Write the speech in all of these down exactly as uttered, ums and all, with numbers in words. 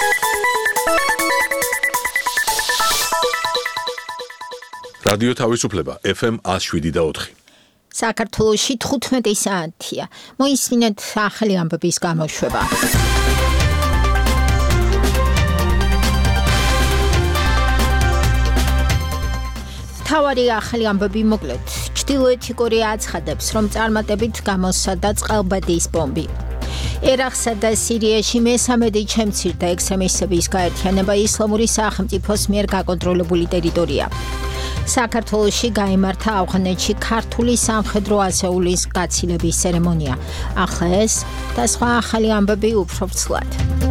რადიო თავისუფლება ეფ ემ one oh seven და four. საქართველოში თხუთმეტი საათია. მოისმინეთ ახალი ამბების გამოშვება. თავარი ახალი ამბები მოკლედ. ჩრდილოეთი კორეა აცხადებს, რომ წარმატებით გამოსცადა წყალბადის ბომბი. ერაყსა და სირიაში მესამედი შემცირდა ექსტრემისტების გაერთიანება ისლამური სახელმწიფოს მიერ გაკონტროლებული ტერიტორია. საქართველოში გაიმართა ავღანეთში ქართული სამხედრო ასეულის გაცილების ცერემონია. ახლა ეს და სხვა ახალი ამბები უფრო ცვლად.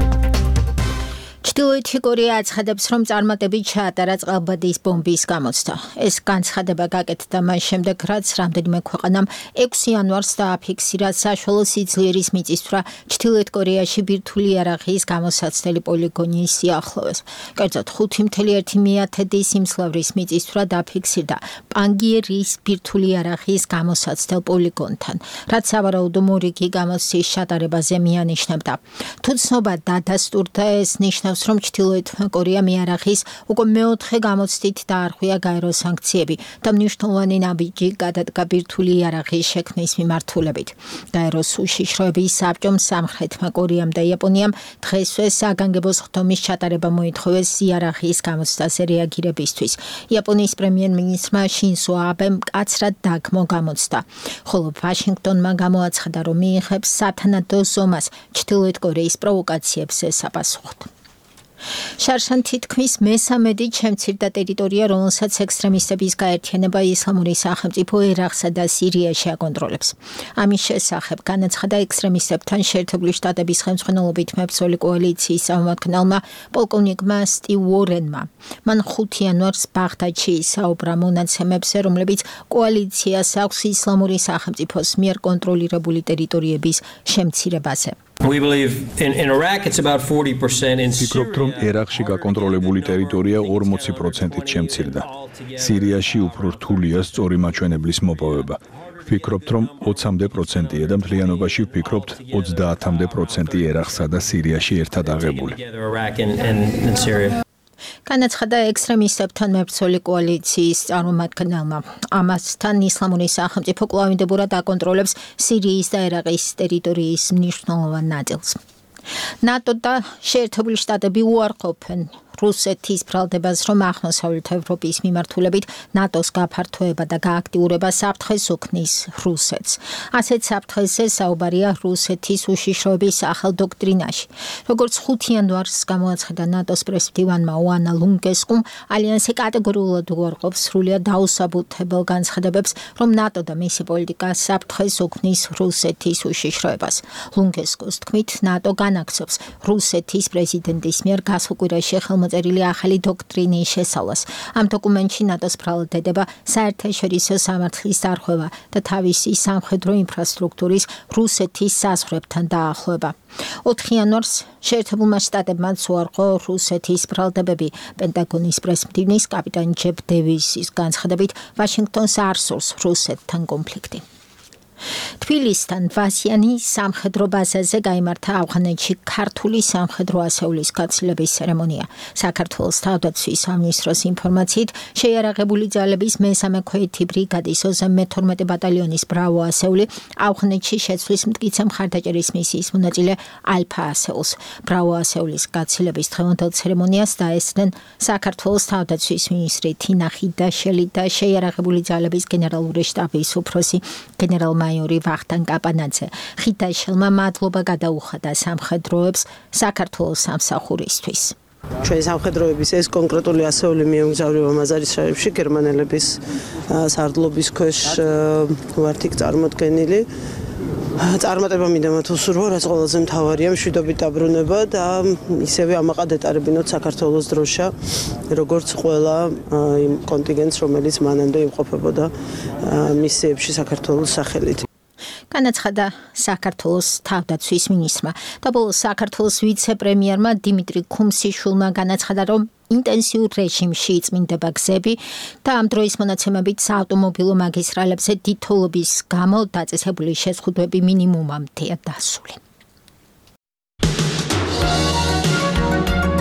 ჩრდილოეთი კორეა აცხადებს, რომ წარმატებით ჩაატარა წყალბადის ბომბის გამოცდა. ეს განცხადება გაკეთდა მას შემდეგ, რაც რამდენიმე ქვეყანამ ექვსი იანვარს დააფიქსირა საშუალო სიძლიერის მიწისძვრა ჩრდილოეთ კორეაში ბირთვული იარაღის გამოსაცდელი პოლიგონის სიახლოვეს. კერძოდ ხუთი virgulă unu სიმძლავრის მიწისძვრა დაფიქსირდა პანგიერის ბირთვული იარაღის გამოსაცდელ პოლიგონთან, რაც სავარაუდო მორიგი გამოცდის ჩატარებაზე მიანიშნებდა. თუ ცნობა დადასტურდა, ეს ნიშნავს, რომ ჩრდილოეთმა კორეამ იარაღის უკვე მეოთხე გამოცდით დაარღვია გაერო სანქციები და მნიშვნელოვანი ნაბიჯი გადადგა ბირთვული იარაღის შექმნის მიმართულებით. გაეროს უშიშროების საბჭომ სამხრეთმა კორეამ და იაპონიამ დღესვე საგანგებო სხდომის ჩატარება მოითხოვეს იარაღის გამოცდაზე რეაგირებისთვის. იაპონიის პრემიერ-მინისტრმა შინზო აბემ მკაცრად დაგმო გამოცდა, ხოლო ვაშინგტონმა გამოაცხადა, რომ მიიღებს სათანადო ზომას ჩრდილოეთ კორეის პროვოკაციებზე საპასუხოდ. შარშან თითქმის მესამედი შემცირდა ტერიტორია, რომელსაც ექსტრემისტების გაერთიანება ისლამური სახელმწიფო ერაყსა და სირიაში აკონტროლებს. ამის შესახებ განაცხადა ექსტრემისტებთან შეერთებული შტატების ხელმძღვანელობით მებრძოლი კოალიციის წარმომადგენელმა პოლკოვნიკმა სტივ უორენმა. მან ხუთი იანვარს ბაღდადში ისაუბრა მონაცემებზე, რომლებიც კოალიციას აქვს ისლამური სახელმწიფოს მიერ კონტროლირებული ტერიტორიების შემცირებაზე. We believe in, in Iraq it's about forty percent in ვფიქრობთ, რომ ერაყში გაკონტროლებული ტერიტორია ორმოცი პროცენტით შემცირდა. სირიაში უფრო რთულია სწორი მაჩვენებლის მოპოვება. ვფიქრობთ, რომ ოცამდე პროცენტია და მთლიანობაში ვფიქრობთ ოცდაათამდე პროცენტი ერაყსა და სირიაში ერთად აღებული. განაცხადა ექსტრემისტებთან მებრძოლი კოალიციის წარმომადგენელმა. ამასთან ისლამური სახელმწიფო კვლავინდებურად აკონტროლებს სირიის და ერაყის ტერიტორიის მნიშვნელოვან ნაწილს. ნატო და შეერთებული შტატები უარყოფენ რუსეთის ბრალდებას, რომ აღმოსავლეთ ევროპის მიმართულებით ნატოს გაფართოება და გააქტიურება საფრთხეს უქმნის რუსეთს. ასეთ საფრთხეზე საუბარია რუსეთის უშიშროების ახალ დოქტრინაში. როგორც ხუთი იანვარს გამოაცხადა ნატოს პრესმდივანმა ოანა ლუნგესკუმ, ალიანსი კატეგორიულად უარყოფს სრულიად დაუსაბუთებელ განცხადებებს, რომ ნატო და მისი პოლიტიკა საფრთხეს უქმნის რუსეთის უშიშროებას. ლუნგესკუს თქმით, ნატო განაგრძობს რუსეთის პრეზიდენტის მიერ გასულ კვირაში მოწერილი ახალი დოქტრინის შესწავლას. ამ დოკუმენტში ნატოს ბრალდება საერთაშორისო სამართლის დარღვევა და თავისი სამხედრო ინფრასტრუქტურის რუსეთის საზღვრებთან დაახლოება. ოთხი იანვარს შეერთებულმა შტატებმაც უარყო რუსეთის ბრალდებები. პენტაგონის პრესმდივნის კაპიტან ჯეფ დევისის განცხადებით, ვაშინგტონს არ სურს რუსეთთან კონფლიქტი. თბილისთან ვასიანი სამხედრო ბაზაზე გაიმართა ავღანეთში ქართული სამხედრო ასეულის გაცილების ცერემონია. საქართველოს თავდაცვის სამინისტროს ინფორმაციით, შეიარაღებული ძალების მესამე ქვეითი ბრიგადის ოცდამე მეთორმეტე ბატალიონის ბრავო ასეული ავღანეთში შეცვლის მტკიცე მხარდაჭერის მისიის მონაწილე ალფა ასეულს. ბრავო ასეულის გაცილების დღევანდელ ცერემონიას დაესწრნენ საქართველოს თავდაცვის მინისტრი თინა ხიდაშელი და შეიარაღებული ძალების გენერალური შტაბის უფროსი გენერალ მაიორი ვახტანგ კაპანაძე. ხიდაშელმა მადლობა გადაუხადა სამხედროებს საქართველოს სამსახურისთვის. ჩვენი სამხედროების ეს კონკრეტული ასეული მიემგზავრება მაზარის შაებში გერმანელების სარდლობის ქვეშ ვართ იქ წარმოდგენილი. წარმატება მინდა მათ უსურვო, რაც ყველაზე მთავარია, მშვიდობით დაბრუნება და ისევე ამაყად ეტარებინოთ საქართველოს დროშა, როგორც ყველა იმ კონტინგენტს, რომელიც მანამდე იმყოფებოდა მისიებში საქართველოს სახელით. განაცხადა საქართველოს თავდაცვის მინისტრმა და ბოლოს საქართველოს ვიცე-პრემიერმა დიმიტრი ქუმსიშვილმა განაცხადა, რომ ინტენსიურ რეჟიმში იწმინდება გზები და ამ დროის მონაცემებით საავტომობილო მაგისტრალებზე დიდთოვლობის გამო დაწესებული შეზღუდვები მინიმუმამდეა დასული.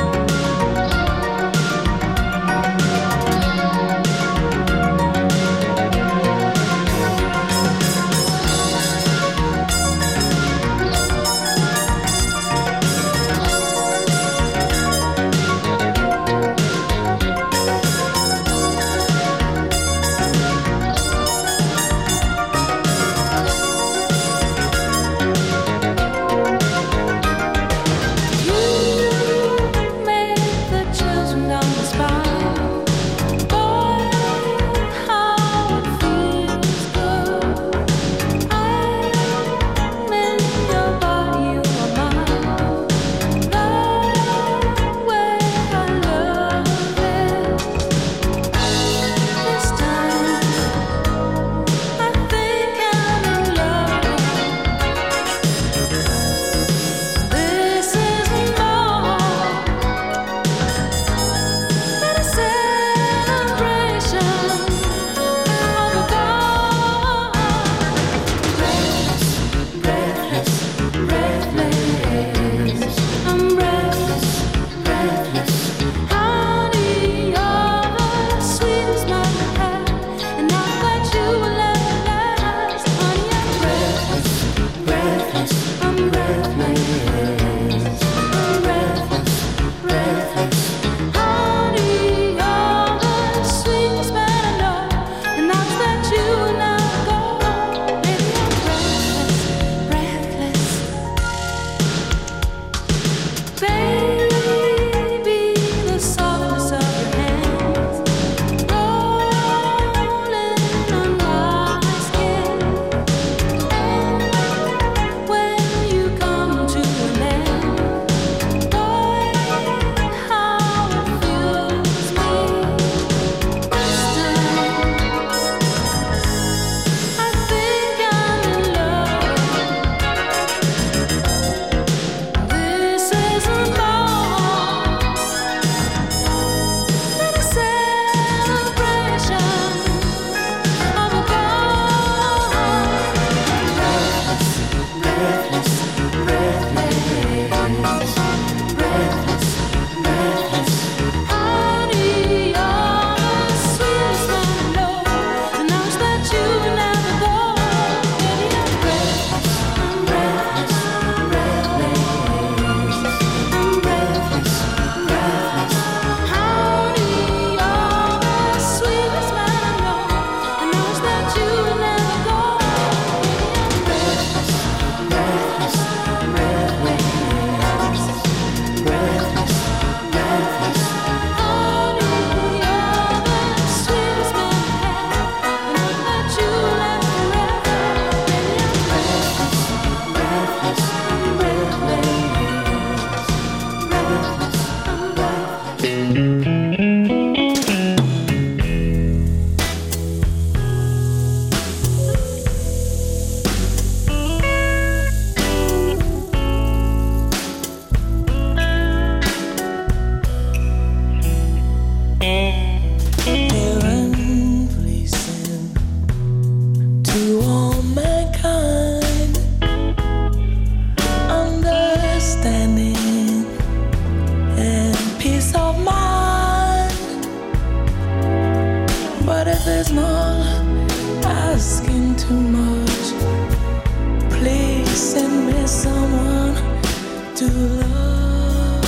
it's not asking too much, please send me someone to love.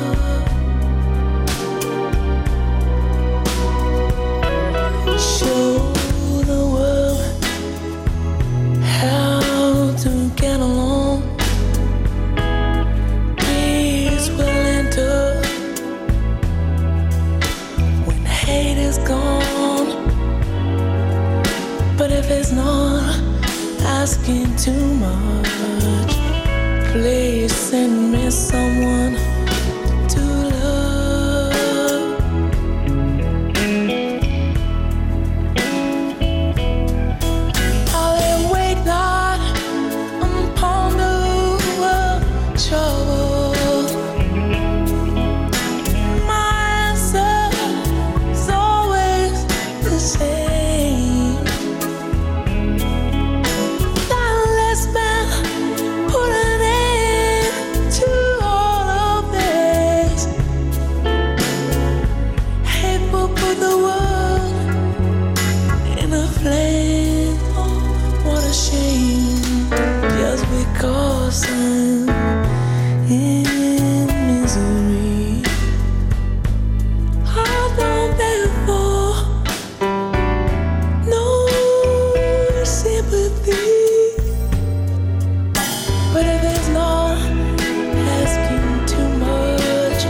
Show the world how to get along. Peace will enter when hate is gone. But if it's not asking too much, please send me someone to love. I'll then wait not upon the world trouble. My answer is always the same. Now let's put an end to all of this. Hate will put the world in a flame. Oh, what a shame. Just because I'm in misery, I don't therefore no sympathy. But if it's not asking too much,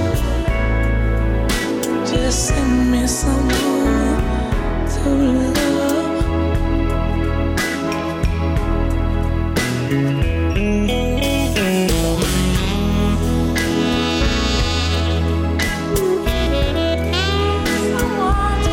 just send me someone to love. Someone to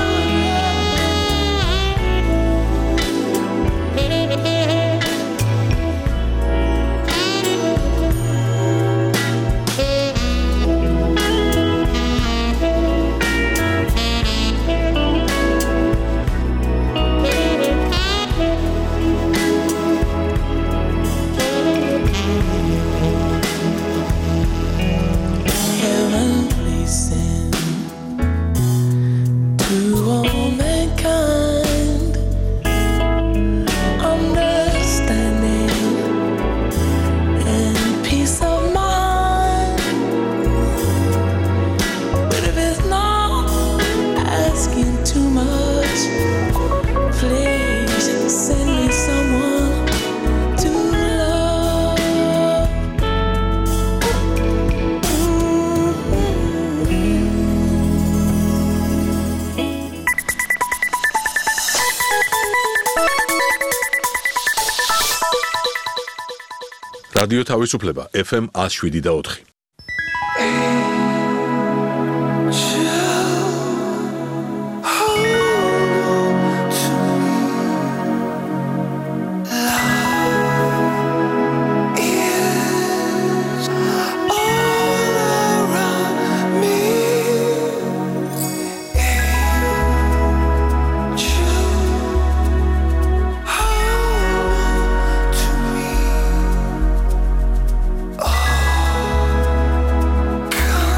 Heaven, please send to all mankind understanding and peace of mind. But if it's not asking too much, please send me someone to love. რადიო თავისუფლება F M one oh seven და four. Oh,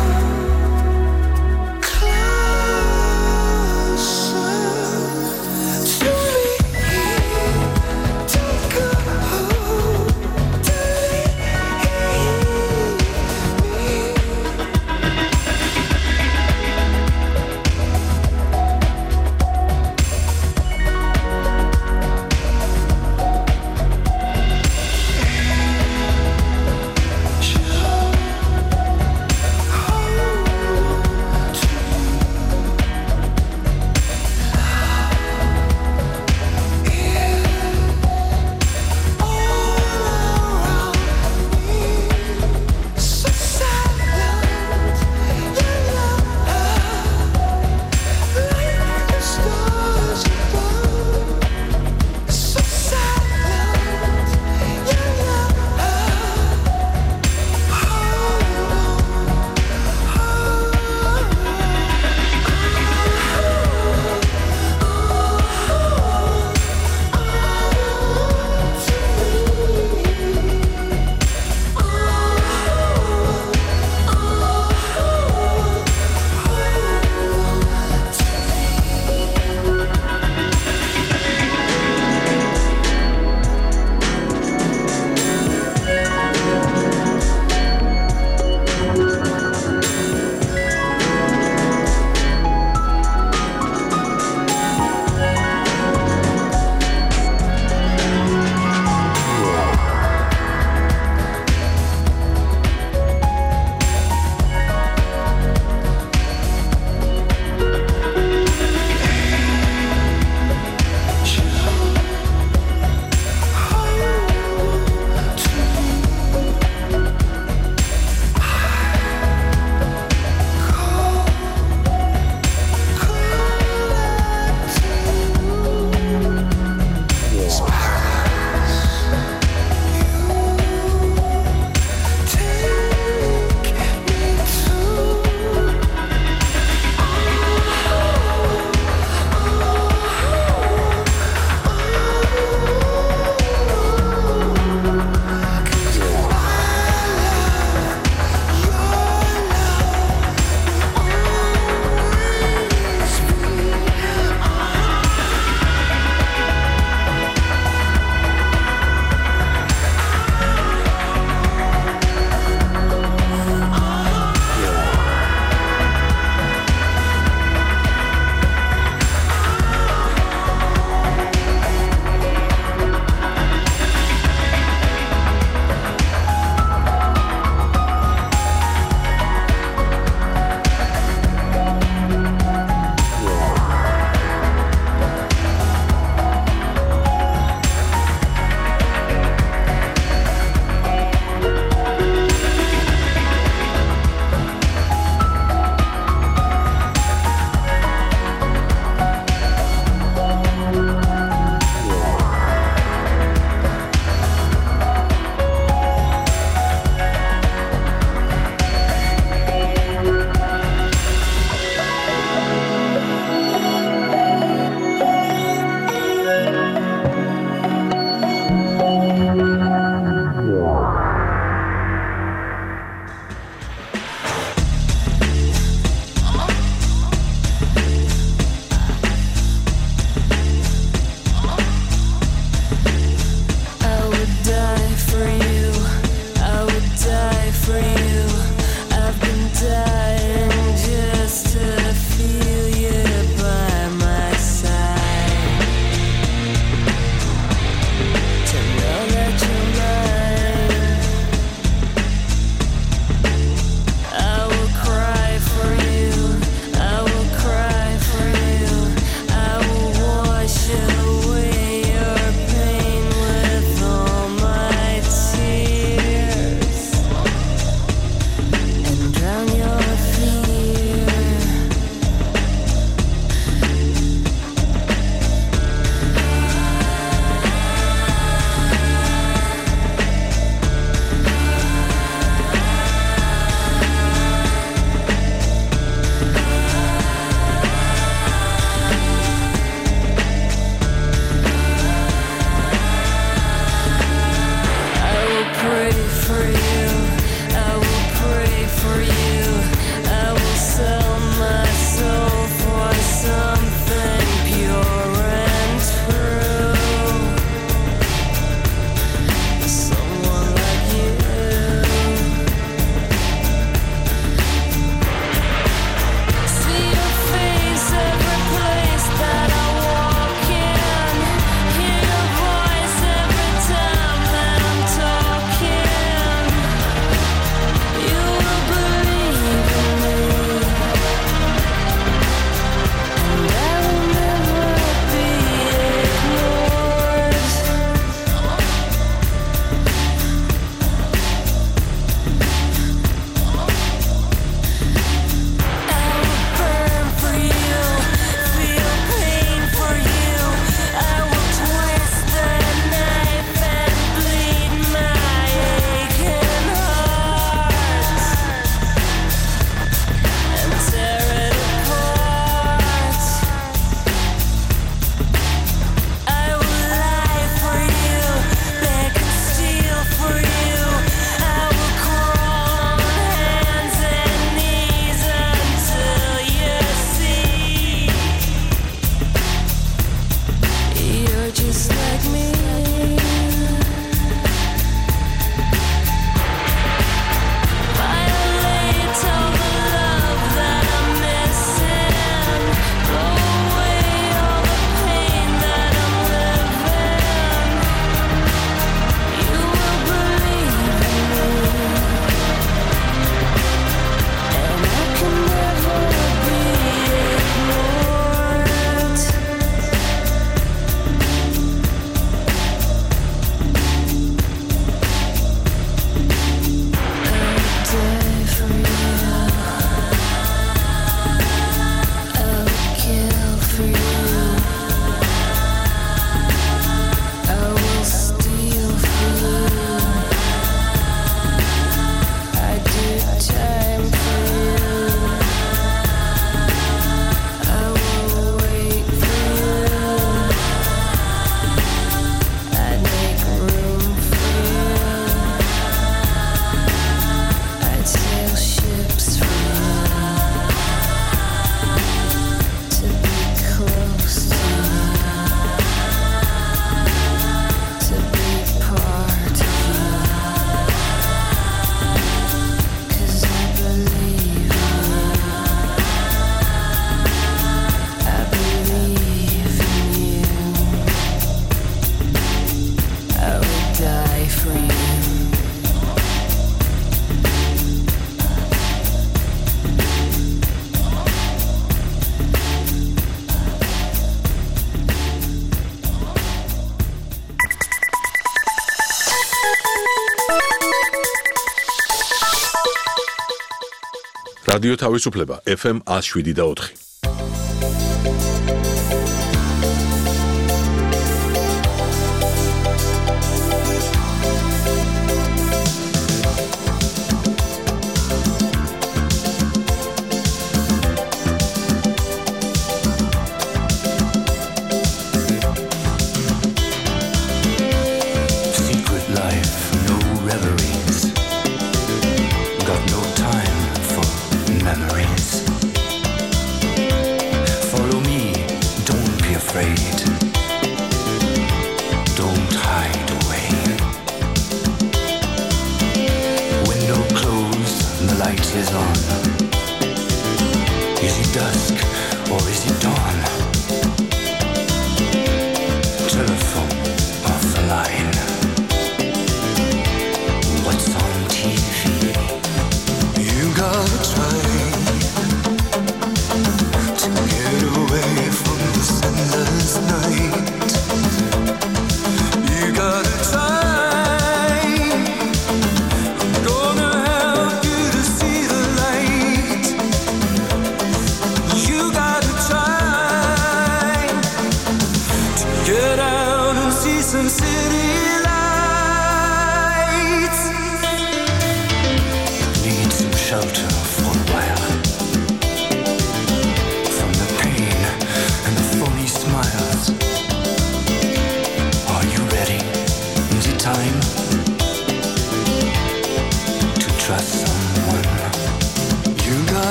რადიო თავისუფლება ეფ ემ one oh seven და four.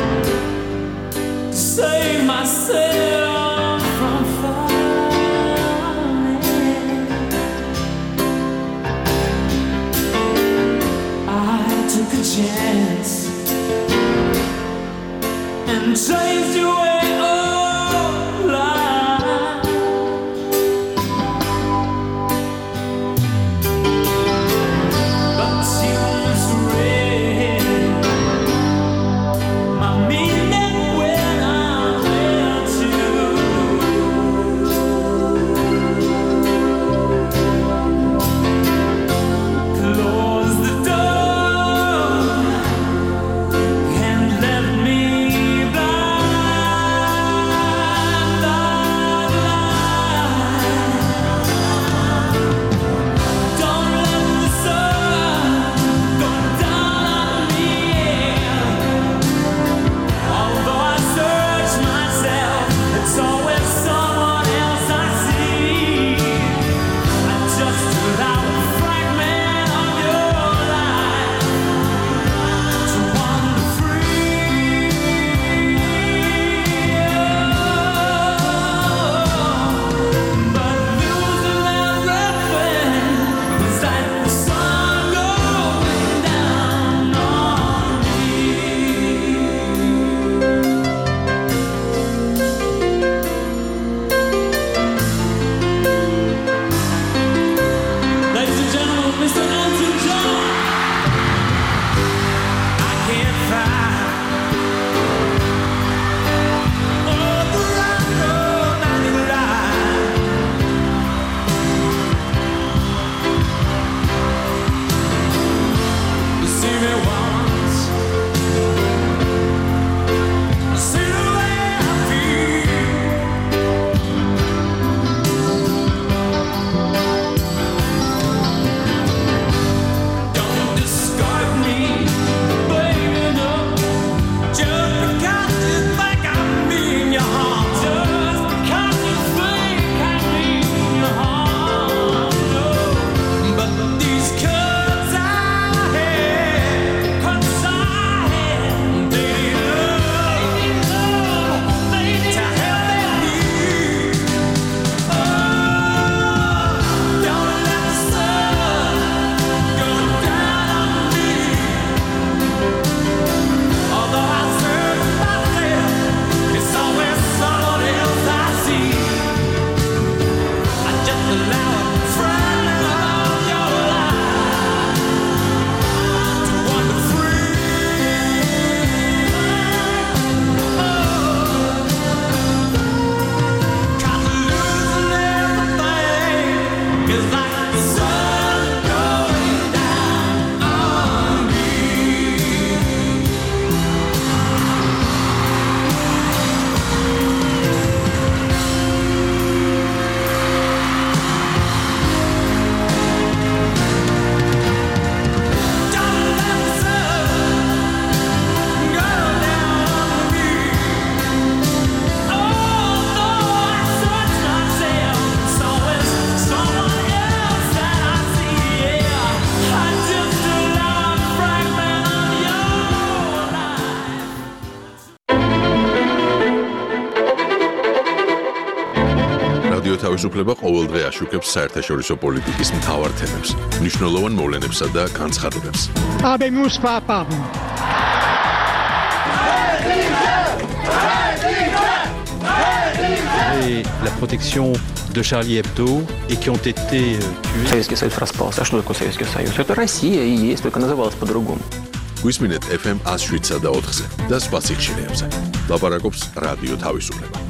Save myself from fire. რადიო თავისუფლება ყოველდღე აშუქებს საერთაშორისო პოლიტიკის მთავარ თემებს, მნიშვნელოვან მოვლენებსა და განცხადებებს. Habemus papam. Et la protection de Charlie Hebdo et qui ont été tués. Советский Союз распался. А что такое Советский Союз? Это Россия и есть, только называлась по-другому. გვისმინეთ ეფ ემ one oh seven და ოთხზე და სხვა სიხშირეებზე. ლაპარაკობს რადიო თავისუფლება.